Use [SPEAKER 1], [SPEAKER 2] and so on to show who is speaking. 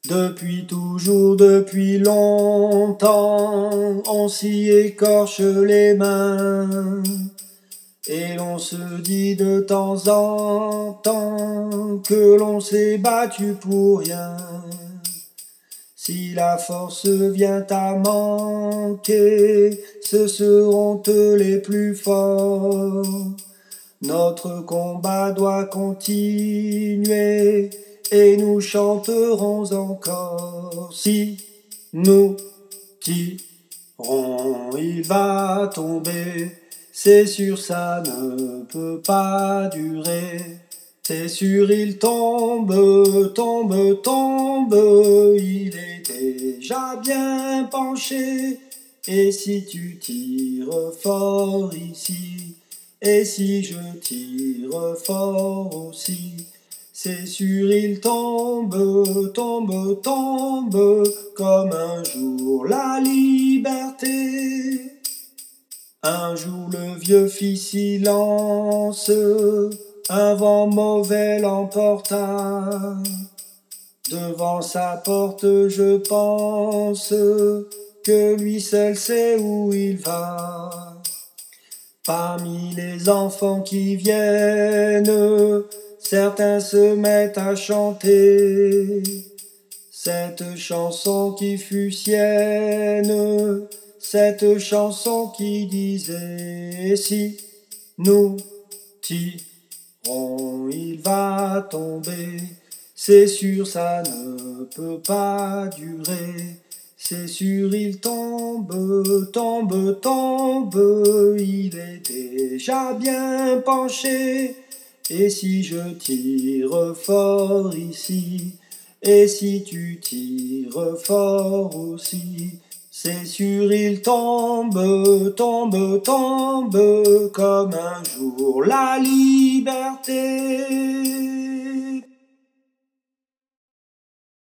[SPEAKER 1] Depuis toujours, depuis longtemps, on s'y écorche les mains. Et l'on se dit de temps en temps que l'on s'est battu pour rien. Si la force vient à manquer, ce seront eux les plus forts. Notre combat doit continuer et nous chanterons encore. Si nous tirons, il va tomber. C'est sûr, ça ne peut pas durer. C'est sûr, il tombe, tombe, tombe. Il est déjà bien penché. Et si tu tires fort ici, et si je tire fort aussi, c'est sûr, il tombe, tombe, tombe, comme un jour la liberté. Un jour le vieux fit silence, un vent mauvais l'emporta. Devant sa porte, je pense que lui seul sait où il va. Parmi les enfants qui viennent, certains se mettent à chanter cette chanson qui fut sienne, cette chanson qui disait: si nous tirons, il va tomber. C'est sûr, ça ne peut pas durer. C'est sûr, il tombe, tombe, tombe. Il est déjà bien penché. Et si je tire fort ici, et si tu tires fort aussi, c'est sûr, il tombe, tombe, tombe, comme un jour la liberté.